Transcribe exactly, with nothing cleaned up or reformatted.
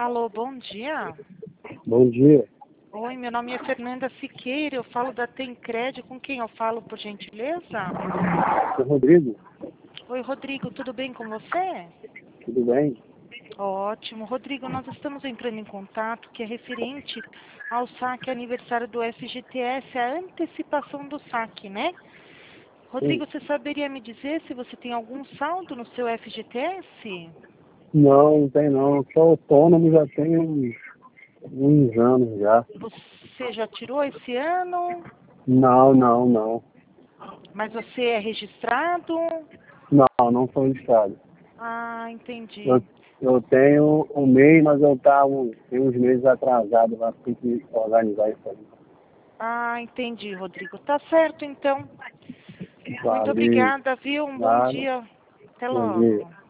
Alô, bom dia. Bom dia, Oi, meu nome é Fernanda Siqueira, eu falo da Tencred, com quem eu falo, por gentileza? sou Rodrigo, Oi, Rodrigo, tudo bem com você? tudo bem? Ótimo. Rodrigo, nós estamos entrando em contato que é referente ao saque aniversário do F G T S, a antecipação do saque, né? Sim. Rodrigo, você saberia me dizer se você tem algum saldo no seu F G T S? Não, não tem não. Sou autônomo já tem uns, uns anos já. Você já tirou esse ano? Não, não, não. Mas você é registrado? Não, não sou registrado. Ah, entendi. Eu, eu tenho um mês, mas eu estava tem uns meses atrasado, mas tem que organizar isso aí. Ah, entendi, Rodrigo. Tá certo, então. Muito Valeu, obrigada, viu? Um bom nada. dia. Até Bom dia. logo.